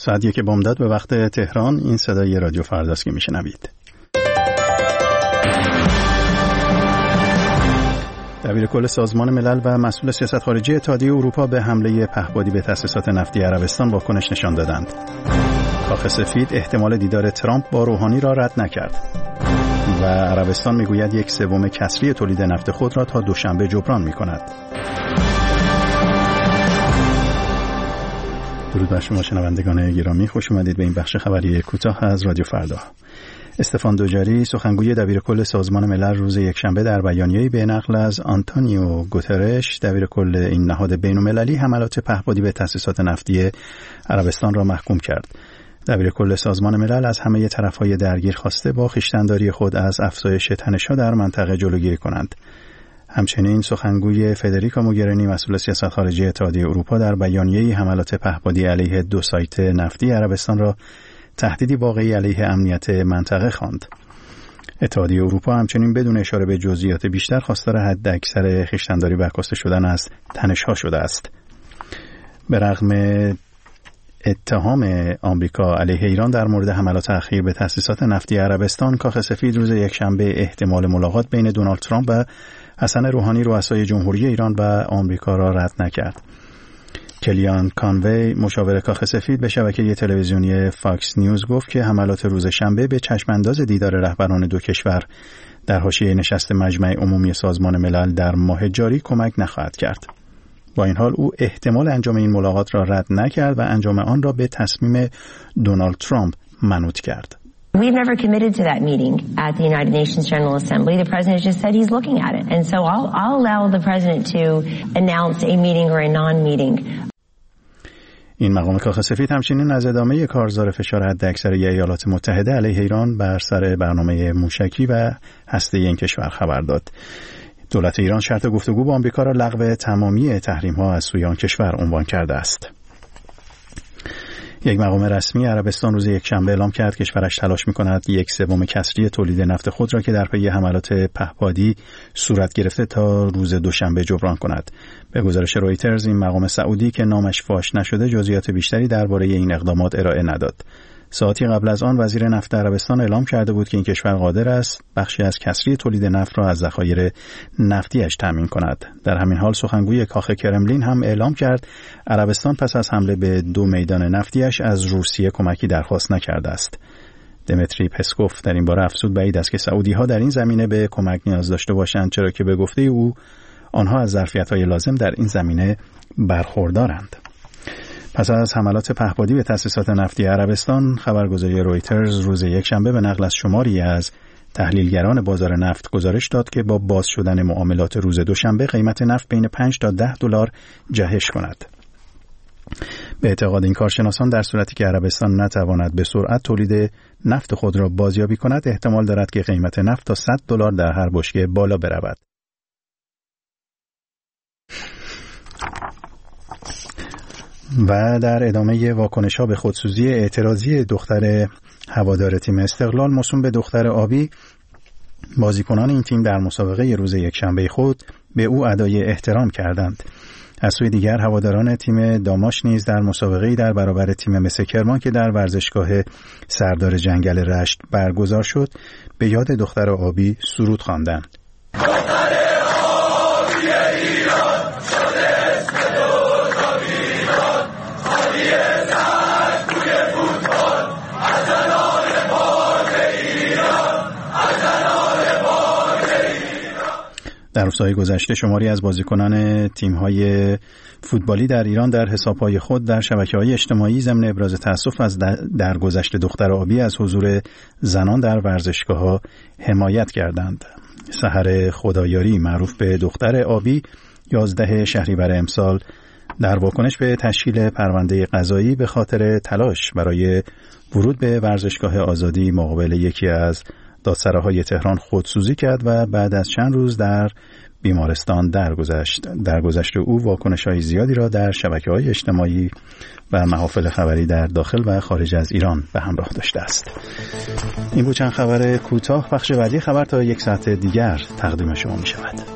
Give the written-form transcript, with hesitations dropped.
ساعت 1 بامداد به وقت تهران. این صدای رادیو فرداست که میشنوید. دبیر کل سازمان ملل و مسئول سیاست خارجی اتحادیه اروپا به حمله پهپادی به تأسیسات نفتی عربستان واکنش نشان دادند. کاخ سفید احتمال دیدار ترامپ با روحانی را رد نکرد و عربستان میگوید 1/3 کسری تولید نفت خود را تا دوشنبه جبران میکند. درود بر شما شنوندگان گرامی، خوش اومدید به این بخش خبری کوتاه از رادیو فردا. استفان دوجاری سخنگوی دبیر کل سازمان ملل روز یکشنبه در بیانیه‌ای به نقل از آنتونیو گوترش دبیر کل این نهاد بین‌المللی حملات پهپادی به تأسیسات نفتی عربستان را محکوم کرد. دبیر کل سازمان ملل از همه طرف‌های درگیر خواسته با خویشتن‌داری خود از افزایش تنش‌ها در منطقه جلوگیری کنند. همچنین سخنگوی فدریکا موگرینی مسئول سیاست خارجی اتحادیه اروپا در بیانیه‌ای حملات پهپادی علیه 2 سایت نفتی عربستان را تهدیدی واقعی علیه امنیت منطقه خواند. اتحادیه اروپا همچنین بدون اشاره به جزئیات بیشتر خواستار حداکثر خویشتن‌داری برکاسته شدن از تنش‌ها شده است. به رغم اتهام آمریکا علیه ایران در مورد حملات اخیر به تأسیسات نفتی عربستان، کاخ سفید روز یکشنبه احتمال ملاقات بین دونالد ترامپ و حسن روحانی رؤسای جمهوری ایران و آمریکا را رد نکرد. کلیان کانوی مشاور کاخ سفید به شبکه تلویزیونی فاکس نیوز گفت که حملات روز شنبه به چشمانداز دیدار رهبران دو کشور در حاشیه نشست مجمع عمومی سازمان ملل در ماه جاری کمک نخواهد کرد. با این حال او احتمال انجام این ملاقات را رد نکرد و انجام آن را به تصمیم دونالد ترامپ منوط کرد. We've never committed to that meeting at the United Nations General Assembly. The president just said he's looking at it. And so I'll allow the president to announce a meeting or a non-meeting. این مقام کاخ سفید همچنین از ادامه کارزار فشار حداکثر ایالات متحده علیه ایران بر سر برنامه موشکی و هسته‌ای این کشور خبر داد. دولت ایران شرط گفتگو با آمریکا را لغو تمامی تحریم‌ها از سوی آن کشور عنوان کرده است. یک مقام رسمی عربستان روز یکشنبه اعلام کرد کشورش تلاش می‌کند 1/3 کسری تولید نفت خود را که در پی حملات پهپادی صورت گرفته تا روز دوشنبه جبران کند. به گزارش رویترز این مقام سعودی که نامش فاش نشده جزئیات بیشتری درباره این اقدامات ارائه نداد. ساعتی قبل از آن وزیر نفت عربستان اعلام کرده بود که این کشور قادر است بخشی از کسری تولید نفت را از ذخایر نفتیش تامین کند. در همین حال سخنگوی کاخ کرملین هم اعلام کرد عربستان پس از حمله به 2 میدان نفتیش از روسیه کمکی درخواست نکرده است. دمیتری پسکوف در این باره افزود بعید است که سعودی‌ها در این زمینه به کمک نیاز داشته باشند، چرا که به گفته او آنها از ظرفیت‌های لازم در این زمینه برخوردارند. پس از حملات پهپادی به تأسیسات نفتی عربستان، خبرگزاری رویترز روز یکشنبه به نقل از شماری از تحلیلگران بازار نفت گزارش داد که با باز شدن معاملات روز دوشنبه قیمت نفت بین 5 تا 10 دلار جهش کند. به اعتقاد این کارشناسان در صورتی که عربستان نتواند به سرعت تولید نفت خود را بازیابی کند، احتمال دارد که قیمت نفت تا 100 دلار در هر بشکه بالا برود. و در ادامه واکنش‌ها به خودسوزی اعتراضی دختر هوادار تیم استقلال موسوم به دختر آبی، بازیکنان این تیم در مسابقه روز یکشنبه خود به او ادای احترام کردند. از سوی دیگر هواداران تیم داماش نیز در مسابقه‌ای در برابر تیم مس کرمان که در ورزشگاه سردار جنگل رشت برگزار شد به یاد دختر آبی سرود خواندند. در روزهای گذشته شماری از بازیکنان تیم‌های فوتبالی در ایران در حساب‌های خود در شبکه‌های اجتماعی ضمن ابراز تأسف از درگذشت دختر آبی از حضور زنان در ورزشگاه‌ها حمایت کردند. سحر خدایاری معروف به دختر آبی 11 شهریور امسال در واکنش به تشکیل پرونده قضایی به خاطر تلاش برای ورود به ورزشگاه آزادی مقابل یکی از دادسراهای تهران خودسوزی کرد و بعد از چند روز در بیمارستان درگذشت. درگذشت او واکنش‌های زیادی را در شبکه‌های اجتماعی و محافل خبری در داخل و خارج از ایران به همراه داشته است. این بود چند خبر کوتاه. بخش بعدی خبر تا 1 ساعت دیگر تقدیم شما می شود.